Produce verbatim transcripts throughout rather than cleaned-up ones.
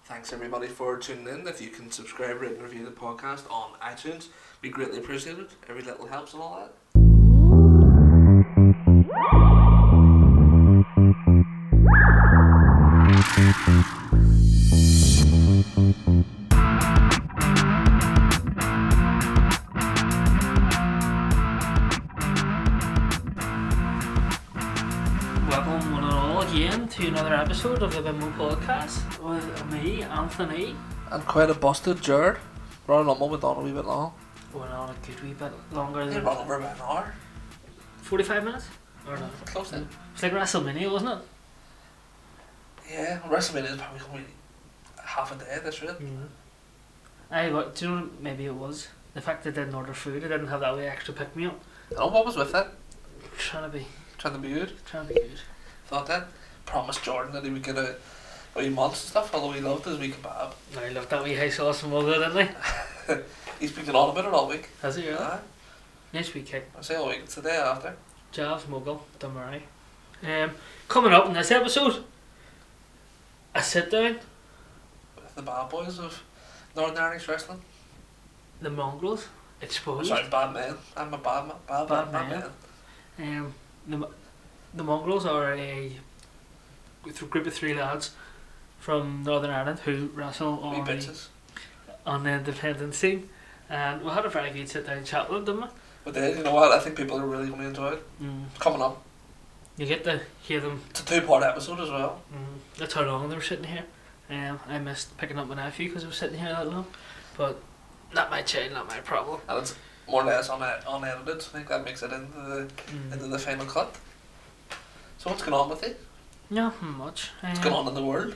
Thanks everybody for tuning in. If you can subscribe, rate and review the podcast on iTunes, we greatly appreciate it. Every little helps and all that. Welcome one and all again to another episode of the Bimbo Podcast with me, Anthony. And quite a busted Jared. Running on went on a wee bit long. Went on a good wee bit longer They than run over about an hour. forty-five minutes? Or no? Close then. It's like WrestleMania, wasn't it? Yeah, WrestleMania is probably going to be half a day at this rate. Mm-hmm. Aye, but do you know what maybe it was? The fact that they didn't order food, they didn't have that wee extra pick me up. I know what was with that. Trying to be, Trying to be good. trying to be good. Thought that. Promised Jordan that he would get a wee months and stuff, although he loved his wee kebab. I loved that wee high sauce and mugger, didn't he? He's been on about it all week. Has he really? Aye. Nice wee kick. I say all week, it's the day after. Javs, Muggle, Dunmurray. Um, coming up in this episode, a sit down, With the bad boys of Northern Irish wrestling. the mongrels, exposed. Sorry, bad men. I'm a bad man. Bad, Bad bad, bad man. man. Um, the the mongrels are a th- group of three lads from Northern Ireland who wrestle Wee on the, bitches. on the independent scene, and we had a very good sit down chat with them, didn't But then, you know what? I think people are really going to enjoy it. we? Mm. It's coming up. You get to hear them. It's a two-part episode as well. Mm. That's how long they were sitting here. Um, I missed picking up my nephew because I was sitting here that long, but not my child, not my problem. And it's more or less un- unedited, so I think that makes it into the Mm. into the final cut. So what's going on with it? Nothing much. What's Um, going on in the world?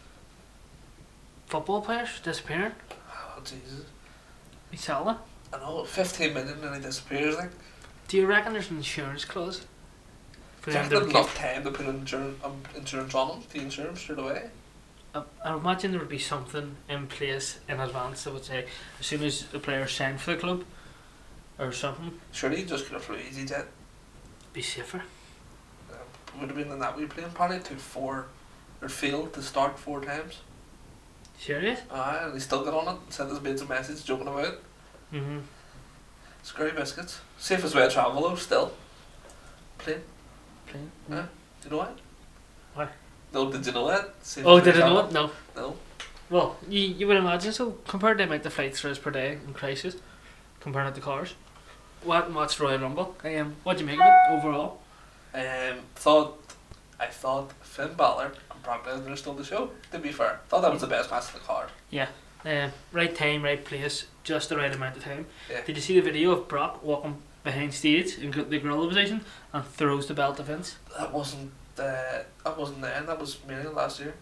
Football players disappearing. Oh, Jesus. We sell them. I know, fifteen million and he disappears, like. Do you reckon there's an insurance clause? For Do you them reckon to there's keep- enough time to put insurance, um, insurance on them, the insurance straight away? I, I imagine there would be something in place in advance that would say as soon as a player signed for the club or something, Surely you just could have flew EasyJet. be safer. Um, would have been in that wee plane. Probably took four, or failed to start four times. Serious? Aye, and he still got on it, sent his mates a message joking about it. Mm-hmm. Scurry biscuits. Safest way to travel though, still. Plane. Plain. Yeah. Do you know why? Why? No, did you know that? Safest Oh, way did to I know travel? it? No. No. Well, you, you would imagine so. Compared to the amount of flights there is per day in crisis, comparing it to cars. What watched Royal Rumble? Um, what do you make of it overall? Um, thought, I thought Finn Balor and Brock Lesnar stole the show, to be fair. Thought that was the best match of the card. Uh, right time, right place, just the right amount of time. Yeah. Did you see the video of Brock walking behind stage in gr- the gorilla position and throws the belt to Vince? That wasn't, uh, that wasn't then, that was Mania last year.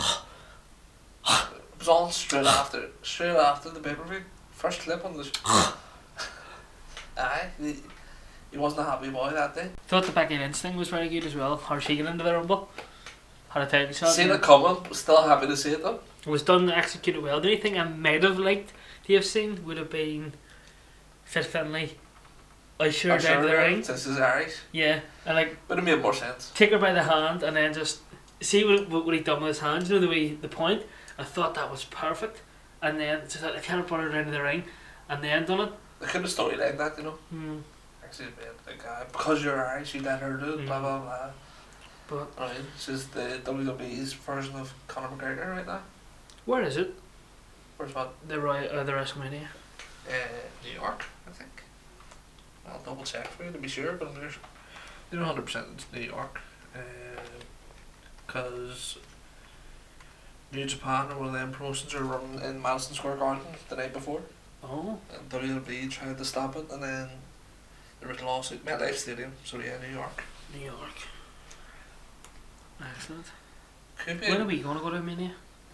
It was on straight after, straight after the pay-per-view. First clip on the sh- Aye, he, he wasn't a happy boy that day. Thought the Becky Lynch thing was very good as well. How she got into the Rumble. Had a title shot. Seen it coming, but still happy to see it though. It was done and executed well. The only thing I might have liked to have seen would have been Fit Finlay usher her down to the ring. Since he's Irish. Yeah, and like Would have made more sense. take her by the hand and then just see what what, what he done with his hands. You know the way the point. I thought that was perfect. And then just like, kind of brought her down to the ring, and then done it. They could have storylined that, you know. Hmm. Actually, like, uh, because you're Irish, you let her do it, blah Mm. blah blah. But Right, this is the W W E's version of Conor McGregor right now. where is it? Where's what? The Roy uh, the WrestleMania. Uh, New York, I think. I'll double check for you to be sure, but I'm near, near one hundred percent it's New York. Because New Japan or one of them promotions are running in Madison Square Garden the night before. Oh. And W W E tried to stop it, and then there was a lawsuit, MetLife Stadium, so yeah, New York. New York. Excellent. Could be. When are we going to go to Mania?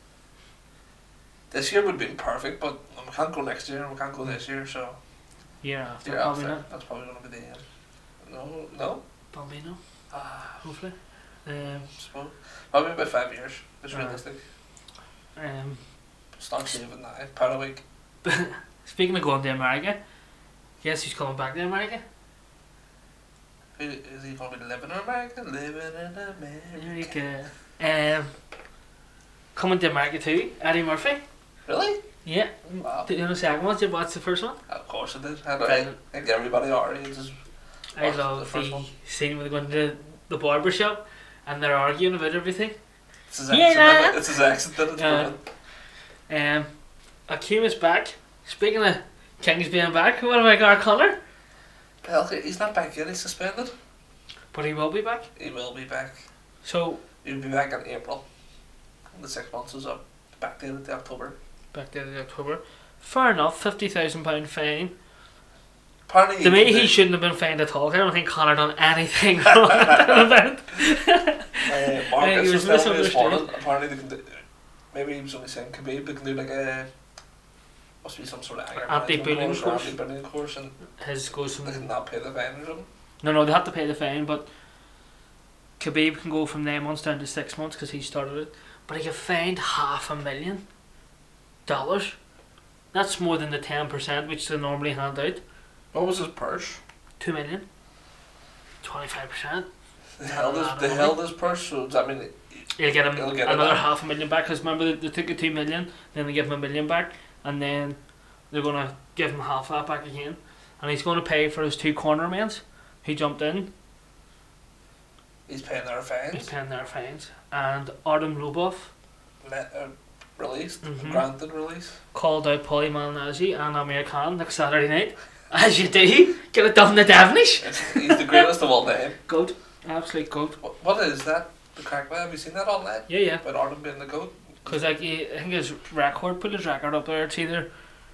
This year would have been perfect, but we can't go next year and we can't go this year, so Year after, year probably after, not. that's probably going to be the end. No, no? Probably no. Ah, Hopefully. Um, suppose. Probably about five years, it's Alright. realistic. um, Start saving now, pound a week. speaking of going to America, guess who's coming back to America? Who, is he going to be living in America? Living in America. America. Um, coming to America too, Eddie Murphy. Really? Yeah. Wow. Did you know the second one? Did you watch the first one? Of course it did. And I think everybody our age is. I watched love the the, first one. scene where they go into the barber shop and they're arguing about everything. It's his Yeah. accent. It's his accent that it's Uh, brilliant. Um, Akeem is back. Speaking of Kings being back, what about Gar Connor? Well, he's not back yet. He's suspended. But he will be back. He will be back. So, He'll be back in April. The six months is up. Backdated to October. back there in October. Fair enough, fifty thousand pound fine. Apparently, To me, he did- shouldn't have been fined at all. I don't think Connor done anything wrong at that event. Uh, Uh, he Marcus was was telling me this misunderstood. morning. Apparently, they can do, maybe he was only saying Khabib, they can do like a. Must be some sort of anger Anti-bullying management course, or course. anti-bullying course, and His goes they from can not pay the fine or something. no, no, they have to pay the fine, but Khabib can go from nine months down to six months because he started it. But he get fined half a million dollars. That's more than the ten percent which they normally hand out. What was his purse? Two million. Twenty-five percent. They held his, lot they of held his purse, so does that mean it- He'll get him He'll get it another back. half a million back. Because remember, they, they took the two million, then they give him a million back, and then they're gonna give him half that back again. And he's gonna pay for his two cornermen. He jumped in. he's paying their He's fines? paying their fines. And Artem Lubov Let, uh, released, Mhm. granted release. called out Paulie Malignaggi and Amir Khan next Saturday night. As you do, get it done in the Devonish. It's, he's the greatest of all time. Goat, absolute goat. What, what is that? The crack man? Have you seen that online? Yeah, yeah. About Arden being the goat? Because like he, I think his record, put his record up there. It's either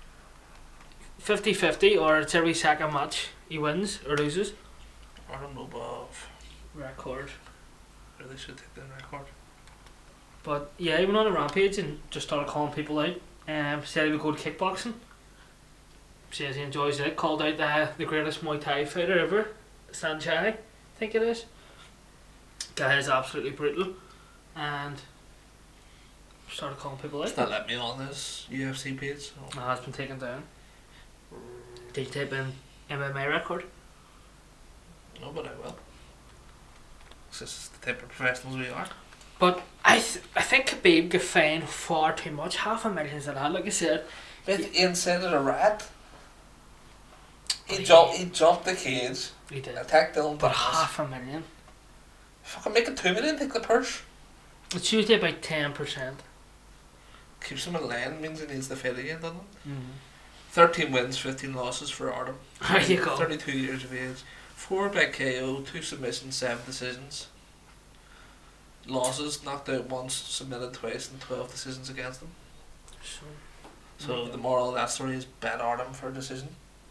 fifty-fifty or it's every second match he wins or loses. Arden Lobov. Record. Really should take the record. But yeah, he went on a rampage and just started calling people out. Um, said he would go to kickboxing. Says he enjoys it. Called out the the greatest Muay Thai fighter ever, Sanchai, I think it is. Guy is absolutely brutal, and started calling people out. It's not let me on this U F C page. So. No, it's been taken down. Did you type in M M A record? No, but I will. This is the type of professionals we are. But I th- I think Khabib got fined far too much. Half a million's a lot, like I said. But Ian said it a rat. He, He- jumped, he jumped the cage, He did. attacked Dylan But Thomas. half a million. Fucking make it two million, take the purse. It's usually about ten percent. Keeps him in line, means he needs the fight again, doesn't it? Mm. thirteen wins, fifteen losses for Artem. There you go. thirty-two years of age. four by K O, two submissions, seven decisions. Losses, knocked out once, submitted twice, and twelve decisions against him. So, So the moral of that story is bet Artem for a decision.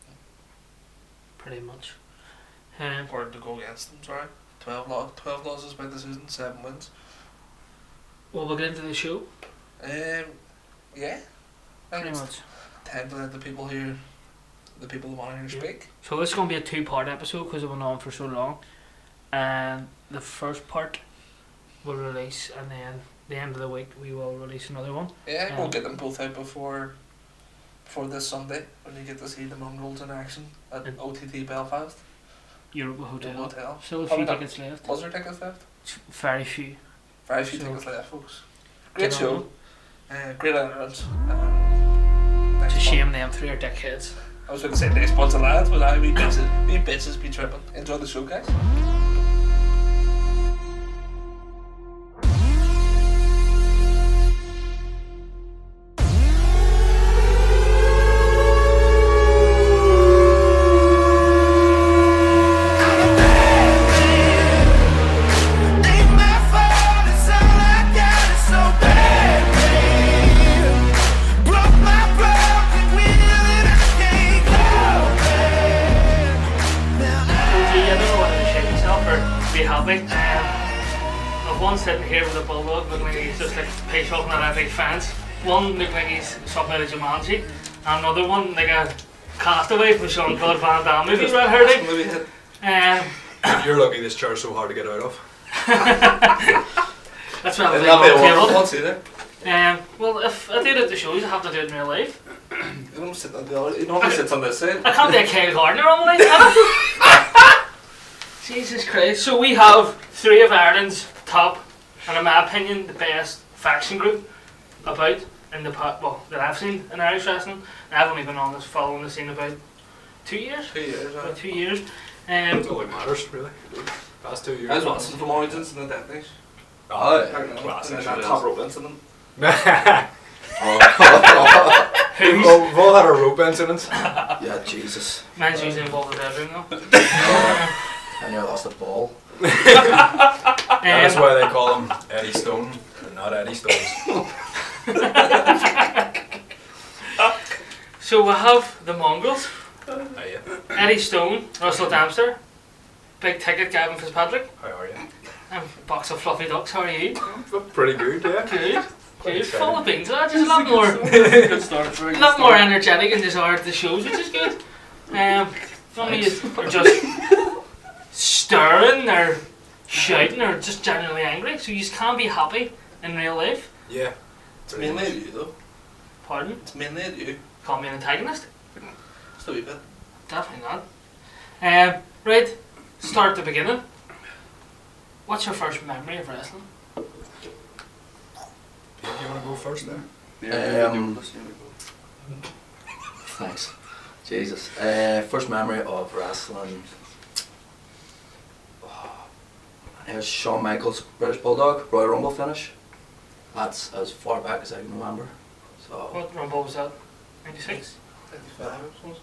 pretty much. Um, Or to go against him, sorry. twelve, lo- twelve losses by decision, seven wins. well, we'll get into the show. Um, yeah. I think Pretty it's much. time to let the people hear, the people who want to hear Yeah. speak. So this is going to be a two-part episode because it went on for so long. And the first part will release, and then the end of the week we will release another one. Yeah, Um, we'll get them both out before before this Sunday when you get to see the Mongrels in action at And- O T T Belfast. Europa The Hotel. hotel. Still a Probably few not- tickets left. Was there tickets left? Very few. Very few So- tickets left, folks. Great Get show. on. Uh, great entrance. Um, It's a next shame month- them three are dickheads. I was going to say next month's the lads, but I we bitches, we bitches be tripping. Enjoy the show, guys. Rosie, I don't know whether to shake yourself or be happy. Um, I've one sitting here with a bulldog looking like he's just like pace walking at a big fence. One looking like he's something out of Jumanji. And another one like a castaway from Sean Claude Van Damme movie, Red Hurdy. Maybe hit. Um, You're lucky this chair's so hard to get out of. That's what I It'll not be a table. one once either. Um, well, if I do it at the shows, I have to do it in real life. You don't sit on the other. You normally sits on this side. I can't be a Kyle Gardner on my Jesus Christ. So we have three of Ireland's top, and in my opinion, the best faction group. about in the past, well, that I've seen in Irish wrestling. And I've only been on this, following the scene about two years. Two years, About uh, two years. That's Um, all that matters, really. Past two years. I was watching from Origins and the Deathnish. Oh, Classic. classic. And that top rope incident. Oh. We've all, we've all had our rope incidents. Yeah, Jesus. mine's usually involved in the bedroom though. I nearly lost the ball. That's Um, why they call him Eddie Stone and not Eddie Stones. so we have the Mongols, Oh, yeah. Eddie Stone, Russell Dempster, Big Ticket Gavin Fitzpatrick, How are you? and Box of Fluffy Ducks. How are you? Pretty good, yeah. Good. Quite Good. excited. Full of beans. That's just a lot more, Good start for a lot more energetic in this art of the shows, which is good. Um, some of you are just stirring or shouting or just genuinely angry, so you just can't be happy in real life. Yeah. It's mainly you though. Pardon? It's mainly you. Call me an antagonist? Just a wee bit. Definitely not. Um, right, start at the beginning. What's your first memory of wrestling? Do you want to go first there? Yeah, Um, Thanks. Jesus. Uh, first memory of wrestling. Oh, it was Shawn Michaels British Bulldog Royal Rumble finish. That's as far back as I can remember. So What Rumble was that? ninety-six? fifty-five or something.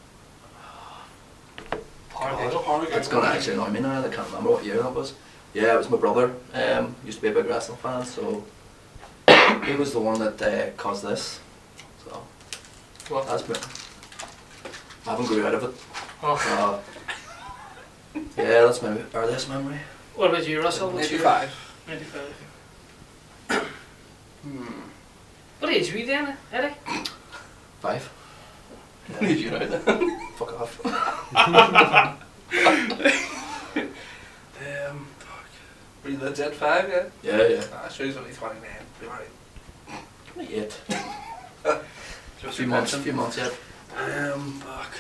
Horrible. it's gonna actually annoy me now. I can't remember what year that was. Yeah, it was my brother. Um, used to be a big wrestling fan, so he was the one that uh, caused this. So What? that's me. I haven't grew out of it. Oh. Uh, yeah, that's my earliest memory. What about you, Russell? What's your- eighty-five. ninety-five. Hmm. What age were you then, Eddie? Five. Yeah. You know that. Fuck off. Um, were you legit five, yeah? Yeah, yeah. Ah, sure he's only twenty-nine. Be alright. Eight. Just A few months. A few months yet. Um, fuck.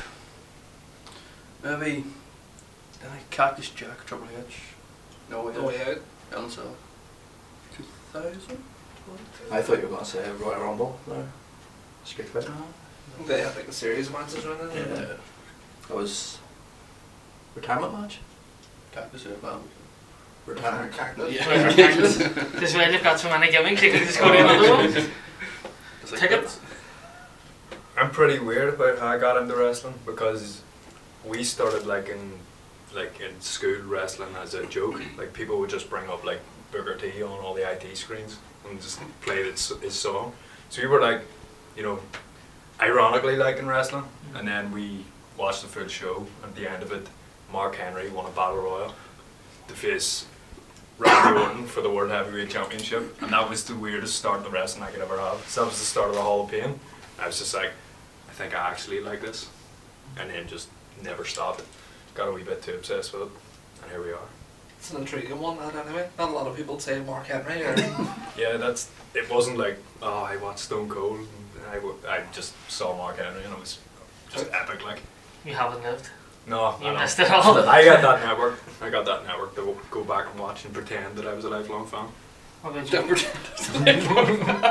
Maybe. I think Cactus Jack, Triple H. No way. No way out. Hell in a Cell. Two thousand. I thought you were gonna say Royal Rumble. No. Street Fighter. Uh-huh. They had like a series of matches running. Yeah. That was retirement match. Cactus Jack. Well. Retirement. Cactus. Yeah. This way they've got so many gimmicks, you can just go to another one. It's like Tickets? I'm pretty weird about how I got into wrestling because we started like in like in school wrestling as a joke. Like people would just bring up like Booker T on all the I T screens and just play his, his song. So we were like, you know, ironically liking wrestling, and then we watched the full show. At the end of it, Mark Henry won a battle royal to face Randy Orton for the World Heavyweight Championship, and that was the weirdest start to wrestling I could ever have. So that was the start of the Hall of Pain. I was just like, I think I actually like this, and then just never stopped. Got a wee bit too obsessed with it, and here we are. It's an intriguing one, that anyway. Not a lot of people say Mark Henry or. Yeah, that's. It wasn't like, oh, I watched Stone Cold. And I, w- I just saw Mark Henry, and it was just epic. Like, You haven't lived. no, You I know. missed it all. I got that network. I got that network to go back and watch and pretend that I was a lifelong fan. What about Don't you? pretend.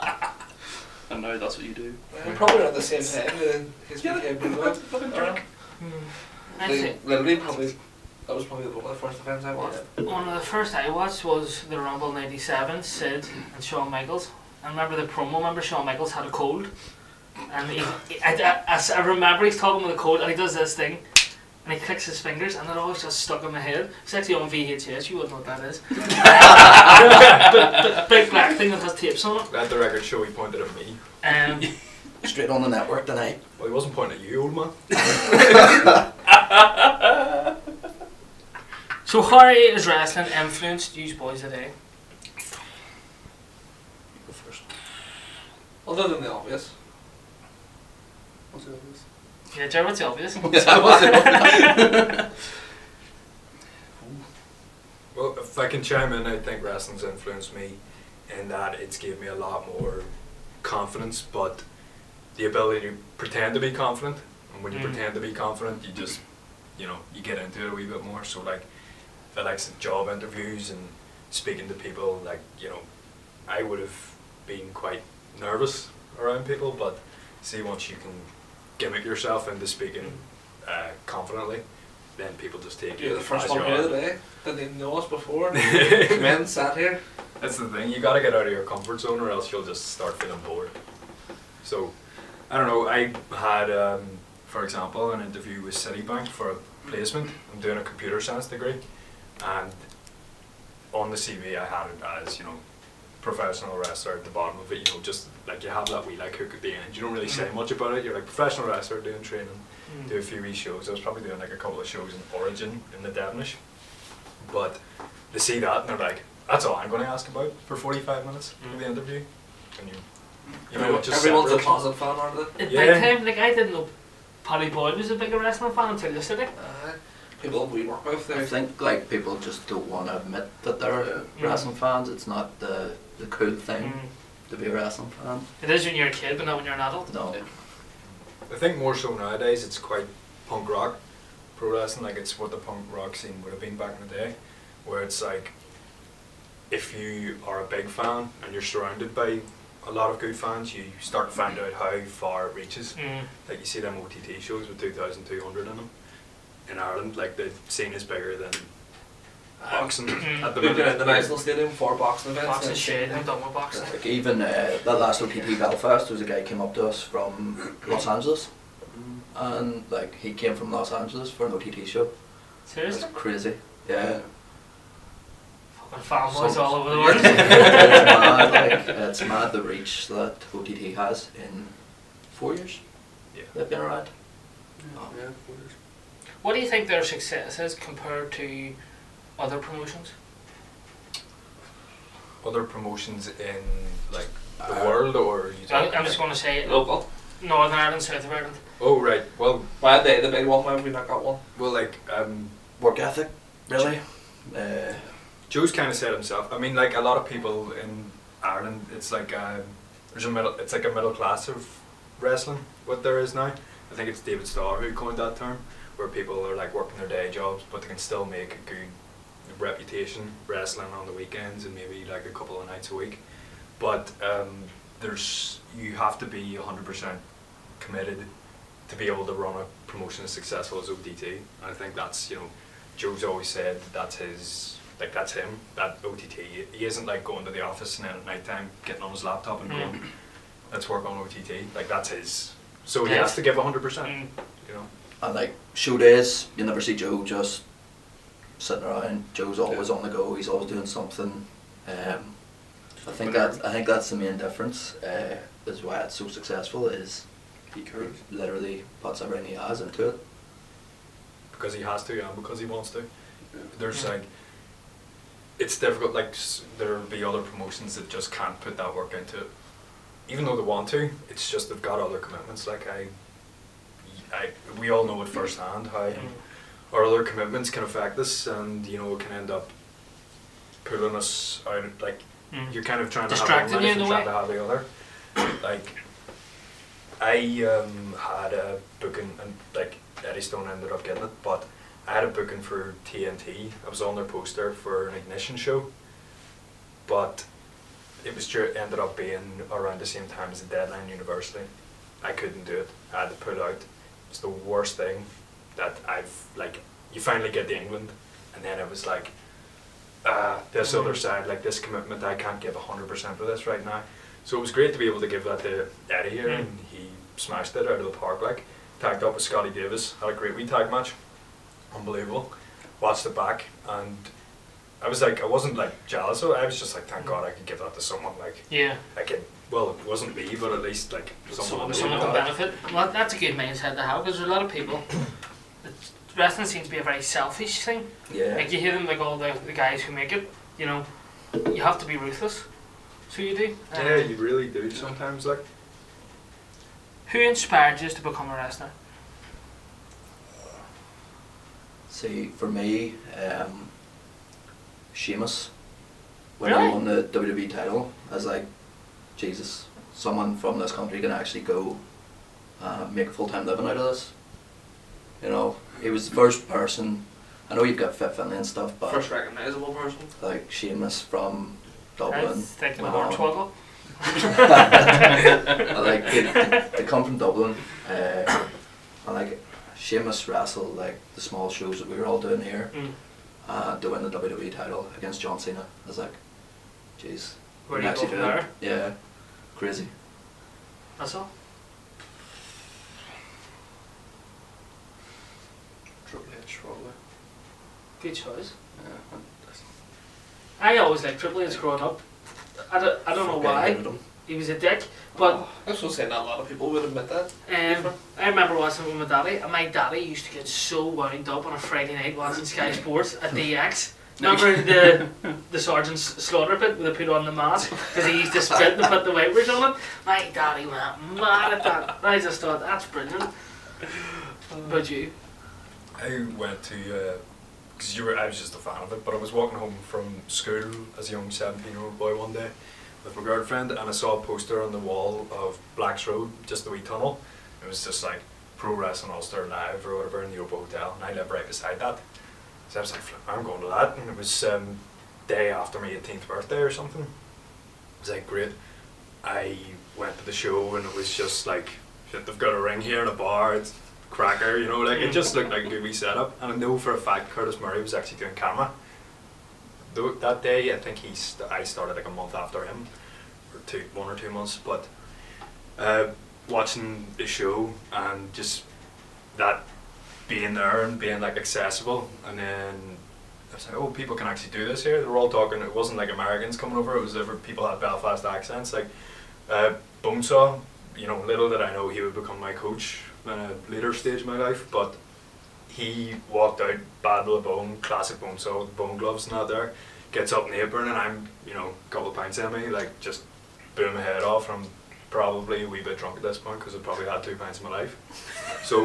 And now that's what you do. Well, probably around the same time. Uh, his Yeah, became big look at- look at Jack. Hmm. I They think literally probably. That was probably one of the first events I watched. one of the first I watched was the Rumble ninety-seven, Sid and Shawn Michaels. I remember the promo, remember Shawn Michaels had a cold. And he, he- I, I, I, I remember he's talking with a cold and he does this thing. And he clicks his fingers and it always just stuck in my head. It's actually on V H S, you wouldn't know what that is. but, but big black thing that has tapes on it. Let the record show he pointed at me. Um, Straight on the network tonight. Well, he wasn't pointing at you, old man. so how has wrestling influenced you boys today? Go first. Other than the obvious. What's the obvious? Yeah, Jerry, what's the obvious? Well, if I can chime in, I think wrestling's influenced me in that it's gave me a lot more confidence, but the ability to pretend to be confident. And when you Mm. pretend to be confident, you just, you know, you get into it a wee bit more. So like, I like job interviews and speaking to people, like, you know, I would have been quite nervous around people, but see once you can gimmick yourself into speaking uh, confidently, then people just take you. You're the first as one you here are. today. Didn't even know us before. Men sat here. That's the thing, you gotta get out of your comfort zone or else you'll just start feeling bored. So, I don't know, I had, um, for example, an interview with Citibank for a placement. I'm doing a computer science degree, and on the C V I had it as, you know, professional wrestler at the bottom of it, you know, just like you have that wee like hook at the end. You don't really say much about it, you're like professional wrestler doing training, Mm. do a few wee shows. I was probably doing like a couple of shows in Origin in the Devonish. But they see that and they're like, that's all I'm going to ask about for forty-five minutes Mm. of the interview. And you, you know, Everyone, it just everyone's a separates you. closet fan, aren't they? At Yeah. big time, like I didn't know Paddy Boyd was a bigger wrestling fan until yesterday. Uh, people we work with, I they think like people just don't want to admit that they're Yeah. wrestling fans. It's not the the cool thing Mm. to be a wrestling fan. It is when you're a kid, but not when you're an adult. No. Yeah. I think more so nowadays it's quite punk rock pro wrestling, like it's what the punk rock scene would have been back in the day, where it's like if you are a big fan and you're surrounded by a lot of good fans, you start to find out how far it reaches. Mm. Like you see them O T T shows with two thousand two hundred in them. In Ireland, like the scene is bigger than boxing at the We've been in minute. the National Stadium for boxing events. Boxing and shit, I'm done with boxing. Like even uh, that last O T T Belfast, there was a guy came up to us from Los Angeles, and like he came from Los Angeles for an O T T show. Seriously? That's crazy. Yeah. Fucking fanboys Some- all over the Yeah. world. it's mad, like it's mad the reach that O T T has in four years. Yeah. They've been around. Yeah, of course. What do you think their success is compared to other promotions? Other promotions in like the Uh, world, or you I, talking- I'm just going to say local. Northern Ireland, South of Ireland. Oh right, well, Why are they the big one? Why have we not got one? well, like um, Work ethic, really. Uh, Joe's kind of said himself. I mean, like a lot of people in Ireland, it's like um, there's a middle, it's like a middle class of wrestling. What there is now, I think it's David Starr who coined that term, where people are like working their day jobs, but they can still make a good reputation wrestling on the weekends and maybe like a couple of nights a week. But um, there's you have to be a hundred percent committed to be able to run a promotion as successful as O T T. And I think that's, you know, Joe's always said that's his, like that's him, that O T T. He isn't like going to the office and then at night time getting on his laptop and Mm. going, let's work on O T T. Like that's his. So he Yeah. has to give a hundred percent, Mm. you know. and like show days, you never see Joe just sitting around. Joe's always on the go. He's always doing something. Um, I think that I think that's the main difference. Uh, is why it's so successful. Is He cares. he literally puts everything he has into it. Because he has to and because he wants to. Yeah. There's Yeah. like, it's difficult, like s- there'll be other promotions that just can't put that work into it. Even though they want to, it's just they've got other commitments. Like I, I we all know it firsthand how Mm. our other commitments can affect us, and you know it can end up pulling us out. Like Mm. you're kind of trying to Distracting have you one in life a and trying way. to have the other. Like I um, had a booking, and like Eddystone ended up getting it, but I had a booking for T N T. I was on their poster for an Ignition show, but it was dur- ended up being around the same time as the Deadline University. I couldn't do it. I had to pull out. It's the worst thing that I've like. You finally get to England, and then it was like, uh, this other side, like this commitment. I can't give a hundred percent for this right now. So it was great to be able to give that to Eddie here, Mm. and he smashed it out of the park. Like tagged up with Scotty Davis, had a great wee tag match, unbelievable. Watched it back, and I was like, I wasn't like jealous. So I was just like, thank God I could give that to someone. Like Yeah. I could. Well, it wasn't me, but at least like someone. Someone knew can that. benefit. Well, that's a good mindset to have because there's a lot of people. it's- Wrestling seems to be a very selfish thing. Yeah. Like you hear them, like all the, the guys who make it, you know, you have to be ruthless. So you do. Um, Yeah, you really do sometimes. Like Who inspired you to become a wrestler? See, for me, um, Sheamus, when Really? he won the W W E title, I was like, Jesus, someone from this country can actually go uh, make a full-time living out of this. You know, he was the first person. I know you've got Fit Finlay and stuff, but First recognisable person. like Sheamus from I Dublin was thinking went more on, Twoggle. I like they, they, they come from Dublin, uh, and like Sheamus wrestled like the small shows that we were all doing here, Mm. uh, to win the W W E title against John Cena. I was like, jeez, Where we do you actually go from do it. there? Yeah, crazy. That's all. Triple H, probably. Good choice. Yeah. and that's- I always liked Triple H growing up. I don't, I don't know Fucking why. hated him. He was a dick, but I was going to say not a lot of people would admit that. um, I remember watching it with my daddy, and my daddy used to get so wound up on a Friday night watching Sky Sports at D X. Remember the the Sergeant's slaughter bit where they put on the mask because he used to spit and put the wipers on it? My daddy went mad at that. I just thought, that's brilliant. But you? I went to, because you were, I was just a fan of it, but I was walking home from school as a young seventeen-year-old boy one day with my girlfriend, and I saw a poster on the wall of Black's Road, just the wee tunnel. It was just like Pro Wrestling All-Star Live or whatever in the Opa Hotel, and I live right beside that. So I was like, "Flip, I'm going to that," and it was um, day after my eighteenth birthday or something. It was like, great. I went to the show and it was just like, shit, they've got a ring here and a bar, it's cracker, you know, like it just looked like a good wee setup. And I know for a fact Curtis Murray was actually doing camera. Though that day, I think he st- I started like a month after him, or two, one or two months. But uh, watching the show and just that being there and being like accessible, and then I was like, oh, people can actually do this here. They were all talking. It wasn't like Americans coming over. It was ever people had Belfast accents. Like uh, Bonesaw, you know, little did I know he would become my coach in a later stage of my life, but he walked out, bad with a bone, classic Bonesaw with bone gloves and that there, gets up in the apron and I'm, you know, a couple of pints in me, like just boom my head off. I'm probably a wee bit drunk at this point because I probably had two pints in my life. So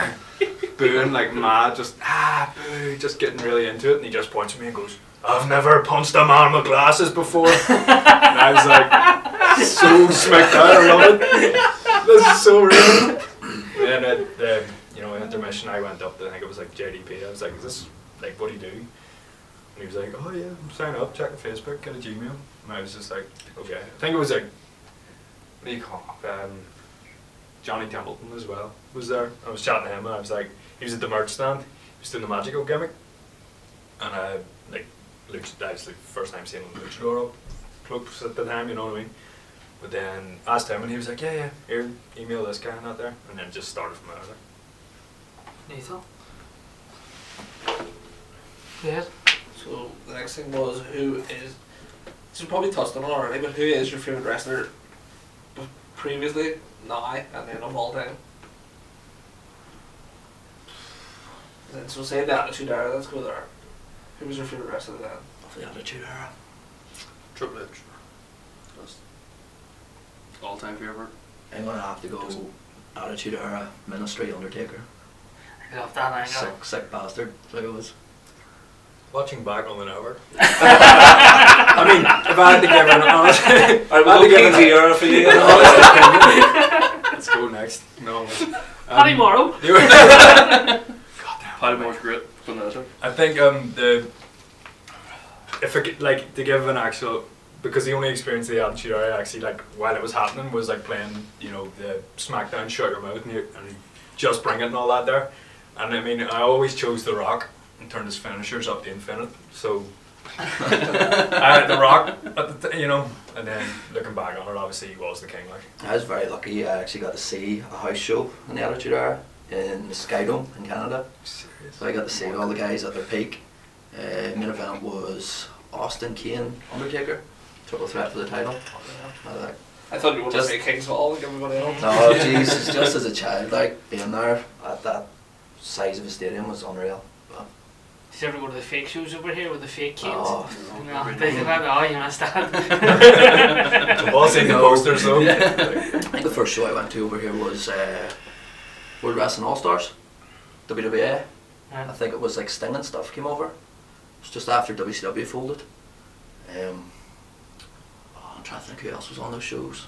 booing like mad, just ah boo, just getting really into it, and he just points at me and goes, "I've never punched a man with glasses before." And I was like, so smacked out, I love it. This is so real. And then at the, you know, intermission, I went up to, I think it was like J D P. I was like, "Is this like what do you do?" And he was like, "Oh yeah, sign up, check the Facebook, get a Gmail." And I was just like, "Okay." I think it was like, what do you call it? Um, Johnny Templeton as well was there. I was chatting to him and I was like, he was at the merch stand, he was doing the Magico gimmick, and I like, Luch- that was the first time seeing a luchador up close at the time, you know what I mean? But then asked him and he was like, yeah, yeah, here, email this guy and that there, and then just started from there. Nathan? Yeah. So the next thing was, who is, so you probably touched on it already, but who is your favourite wrestler b- previously, now, and then of all time? And then, so say the Attitude Era, let's go there. Who was your favourite wrestler then? Of the Attitude Era. Triple H. That's all time favourite. I'm gonna have to go Attitude Era, Ministry, Undertaker. I love that angle. Sick, sick bastard. Like it was. Watching back on the network. I mean, if I had to give an honest, if I had to give an era for you. an honest opinion, let's go next. No. Paddy Morrow. you were- Goddamn. Paddy Moore's great. From the I think um the if I could, like to give an actual, because the only experience of the Attitude Era actually like while it was happening was like playing, you know, the SmackDown Shut Your Mouth and, you, and Just Bring It and all that there, and I mean I always chose The Rock and turned his finishers up to infinite, so I had The Rock at the t- you know, and then looking back on it, obviously he was the king, like. I was very lucky. I actually got to see a house show in the Attitude Era in the Skydome in Canada. So I got to see all the guys at their peak. Uh, main event was Austin Kane, Undertaker, triple threat for the title. I was like, I thought you were going to Just- say King's Hall like everybody else. no, Jesus, just as a child, like being there at that size of a stadium was unreal. But, Did you ever go to the fake shows over here with the fake kids? oh, No, they did that. Oh, you understand. So all seeing the No. posters though. Yeah. Like, I think the first show I went to over here was uh, World Wrestling All Stars, W W A. I Yeah. think it was like Sting and stuff came over. It was just after W C W folded. Um, oh, I'm trying to think who else was on those shows.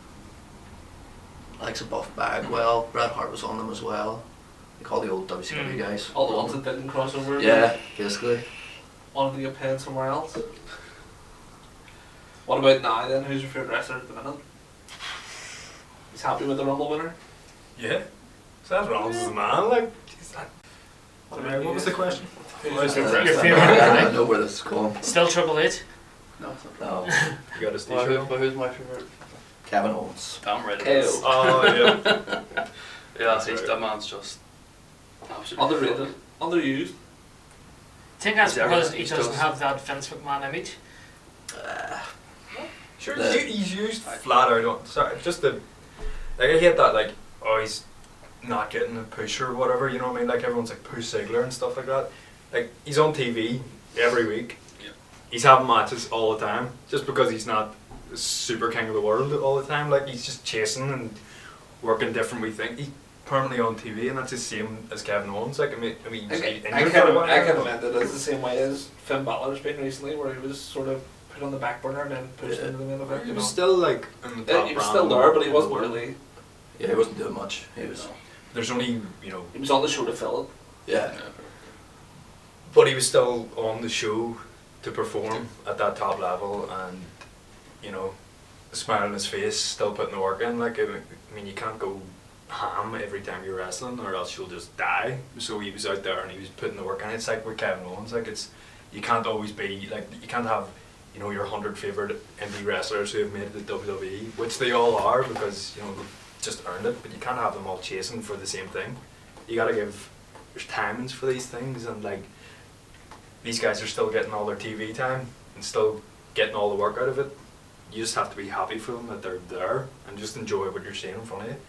Like some Buff Bagwell, Bret Hart was on them as well. Like all the old W C W Mm. guys. All the ones that didn't cross over. Yeah, basically. Wanted to get paid somewhere else. What about now then? Who's your favourite wrestler at the minute? He's happy with the Rumble winner? Yeah. Seth Rollins is the man. Like, geez, that, What, uh, about what you? was the question? Who's What was your your favourite Your wrestler? favourite I, guy? I know where this is going. Still Triple H. No, it's not. No, You got a Well, who, t-shirt? but who's my favourite? Kevin Owens. I'm ready. K O. Oh, yeah. Yeah, That's he's, right. that man's just absolutely Underrated. Underused. I think that's Yeah, because right. he doesn't have that Vince McMahon image. Uh, Sure, The- he's, he's used flat out on. Sorry, just the. Like, I hate that, like, oh, he's not getting a push or whatever, you know what I mean? Like, everyone's like, push Ziggler and stuff like that. Like, he's on T V every week. Yeah. He's having matches all the time. Just because he's not the super king of the world all the time. Like, he's just chasing and working different, we think. He's permanently on T V, and that's the same as Kevin Owens. Like, I mean, I mean, I, he's I, injured kind for a of, while. I kind of meant it as the same way as Finn Balor's been recently, where he was sort of put on the back burner and then pushed Yeah. into the main event. He You was know? still, like, in the Uh, top he was round still there, but he in the wasn't world. really. yeah, he wasn't doing much. He was. There's only, you know, He was on the show to fill it. Yeah. but he was still on the show to perform at that top level, and you know, a smile on his face, still putting the work in. Like, I mean, you can't go ham every time you're wrestling, or else you'll just die. So he was out there and he was putting the work in. It's like with Kevin Owens, like it's you can't always be like you can't have you know your hundred favorite indie wrestlers who have made it to W W E, which they all are because you know they've just earned it. But you can't have them all chasing for the same thing. You gotta give there's timings for these things, and like these guys are still getting all their T V time and still getting all the work out of it. You just have to be happy for them that they're there and just enjoy what you're seeing in front of you.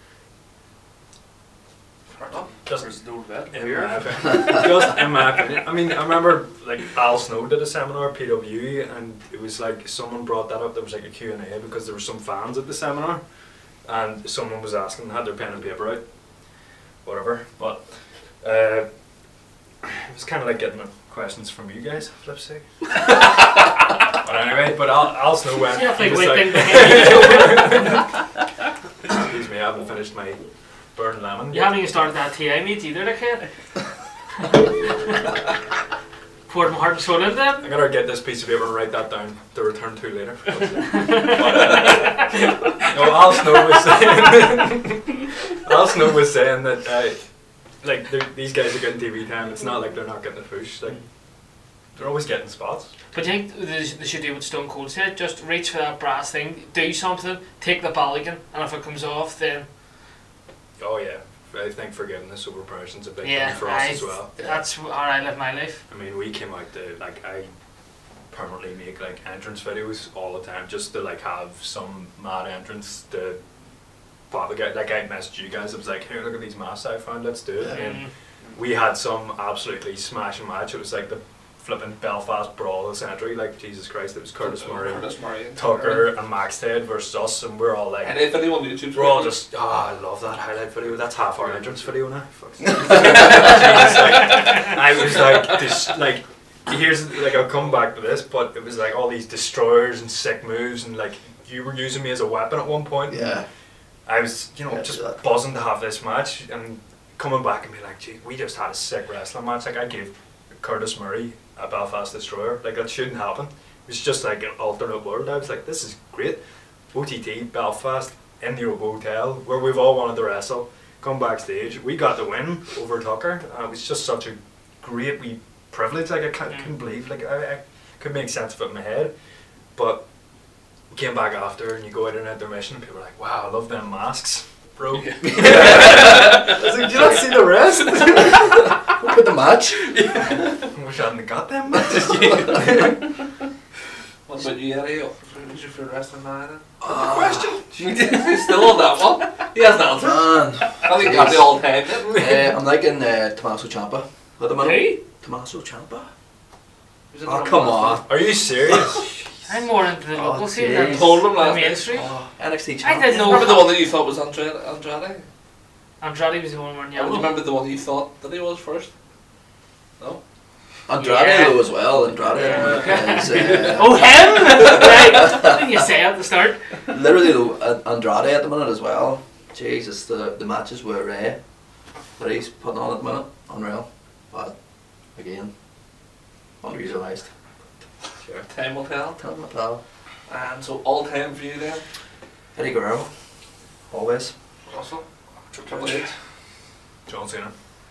Fair enough. Just There's no vet in here. my opinion. Just in my opinion. I mean, I remember like Al Snow did a seminar at P W E, and it was like someone brought that up. There was like a Q and A because there were some fans at the seminar, and someone was asking, had their pen and paper out, whatever. But uh, it was kind of like getting questions from you guys. Flip side. But anyway, but Al, Al Snow went. Yeah, he like was wait, like- think Excuse me, I haven't finished my burn lemon. you haven't even started that T I meet either, dickhead. Poured my heart and soul into I'm that. gonna get this piece of paper and write that down to return to later. But, uh, no, Al Snow was saying. Al Snow was saying that uh, like they're- these guys are getting T V time. It's not like they're not getting the push. Like they're always getting spots. But you think they they should do what Stone Cold said, just reach for that brass thing, do something, take the Balligan, and if it comes off, then Oh yeah, I think forgiveness over punishment's a big yeah, thing for us I, as well. that's how I live my life. I mean, we came out to like I permanently make like entrance videos all the time just to like have some mad entrance to pop a guy. Like I messaged you guys. I was like, here, look at these masks I found. Let's do it. Yeah. And Mm. we had some absolutely smashing match. It was like the flipping Belfast Brawl of the century. Like Jesus Christ, it was Curtis Murray, Curtis Murray and Tucker, and Max Ted versus us, and we're all like. And if anyone on YouTube, We're all just, oh, I love that highlight video. That's half our entrance video now. Fuck's sake. Jeez, like, I was like, this, like, here's, like, I'll come back to this, but it was like all these destroyers and sick moves, and like, you were using me as a weapon at one point. Yeah. I was, you know, Yeah, just that. buzzing to have this match, and coming back and being like, gee, we just had a sick wrestling match. Like, I gave Curtis Murray a Belfast Destroyer. Like, that shouldn't happen. It was just like an alternate world. I was like, this is great. O T T, Belfast, in the Obo Hotel, where we've all wanted to wrestle, come backstage. We got the win over Tucker. Uh, it was just such a great wee privilege. Like, I can't, Mm. couldn't believe, like, I, I couldn't make sense of it in my head. But came back after, and you go out in intermission, and people are like, wow, I love them masks, bro. Yeah. I was like, do you not see the rest? Look at the match. I wish I hadn't got them matches. What about you, Eddie? Who's your favourite wrestler now then? Uh, Question. He's still on that one. He hasn't answered. Man. I think he got the all time. Uh, I'm liking uh, Tommaso Ciampa at the minute. Hey, Tommaso Ciampa? Who's in Oh, the come last on. Are you serious? I'm more into the Oh, local scene jeez. than Told him the last mainstream. Oh, N X T Ciampa. I didn't know. Remember the one that you thought was Andrade? Andrade? Andrade was the one wearing I don't yellow. remember the one you thought that he was first. No? Andrade Yeah. though as well. Andrade Yeah. is uh, Oh, him! Right, didn't you say at the start? literally though, An- Andrade at the minute as well. Jesus, the the matches were Ray that he's putting on at the minute, unreal. But again, underutilized. Sure. Time will tell. Tell me, pal. And so all time for you then, Eddie Guerrero, always. Russell, Triple Triple H. H. John Cena.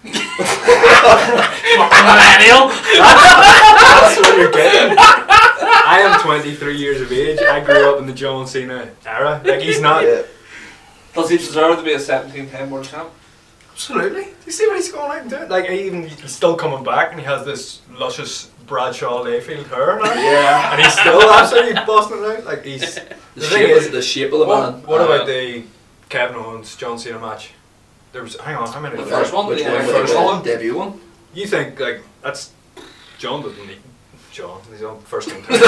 Millennial. That's what you're getting. I am twenty-three years of age. I grew up in the John Cena era. Like, he's not. Yeah. Does he deserve to be a seventeen-time world champ? Absolutely. Do you see what he's going out and doing? Like, even he's still coming back, and he has this luscious Bradshaw Layfield hair now. Yeah. And he's still absolutely busting it out. Like, he's. The, The shape thing is, of, the shape of the What, man. what Uh, about the Kevin Owens John Cena match? There was. Hang on, how many? The was first there? one, Which yeah, one? the The first first one. one? Debut one? You think, like, that's. John doesn't need. John, he's on first team. Big